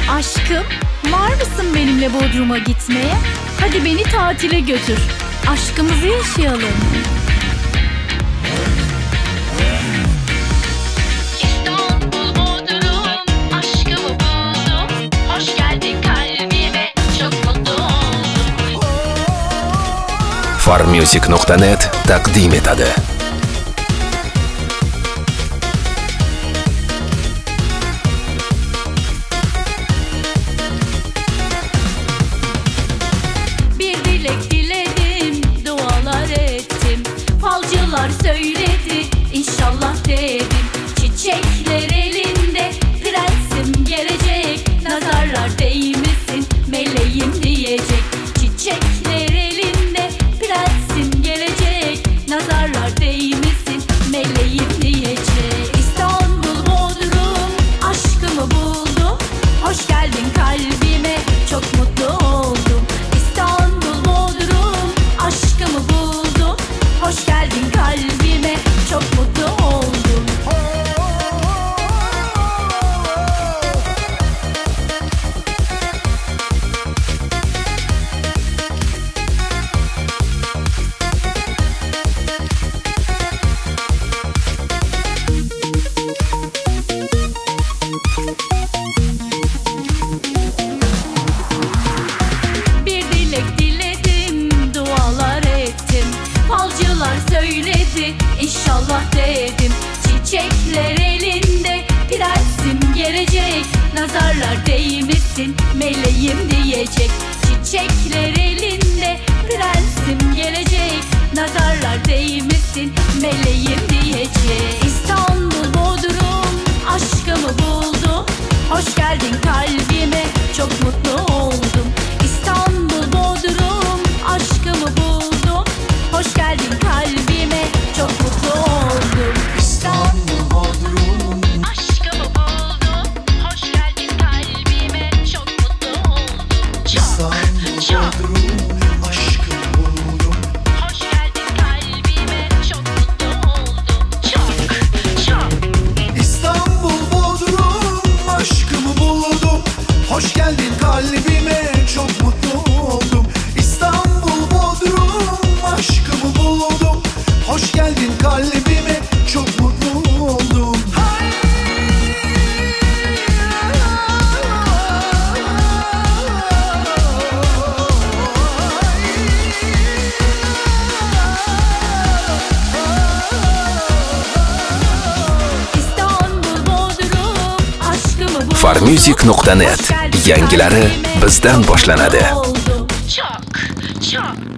Aşkım, var mısın benimle Bodrum'a gitmeye? Hadi beni tatile götür. Aşkımızı yaşayalım. İstanbul, Bodrum, aşkımı buldum. Hoş geldin kalbime, çok mutlu oldum. Farmusic.net taqdim etadi. Söyledi inşallah dedim. Çiçekler elinde, prensim gelecek. Nazarlar değmesin, meleğim diyecek. Çiçekler elinde, prensim gelecek. Nazarlar değmesin, meleğim diyecek. İstanbul, Bodrum, aşkımı buldum. Hoş geldin kalbime, çok mutlu oldum. İstanbul, Bodrum, aşkımı buldum. Hoş geldin kalbime, çok mutlu oldum. Bir dilek diledim, dualar ettim. Falcılar söyledi, inşallah dedim. Çiçekler elinde, prensim gelecek. Nazarlar değmesin, meleğim diyecek. Çiçekler elinde, prensim gelecek. Nazarlar değmesin, meleğim diyecek. İstanbul, Bodrum, aşkımı buldum. Hoş geldin kalbime, çok mutlu oldum. İstanbul, Bodrum, aşkımı buldum. Hoş geldin kalbime, çok mutlu oldum. İstanbul, Bodrum, aşkımı buldum. Hoş geldin kalbime, çok mutlu oldum. Çok, Aşkımı buldum. hoş geldin kalbime, çok mutlu oldum. Çok. İstanbul, Bodrum, aşkımı buldum. Hoş geldin kalbime, çok mutlu oldum. İstanbul, Bodrum, aşkımı buldum. Hoş geldin kalbime, çok mutlu oldum. İstanbul, Bodrum, aşkımı buldum. Farmusic.net yangilari bizdan boshlanadi. Oldum. Çok.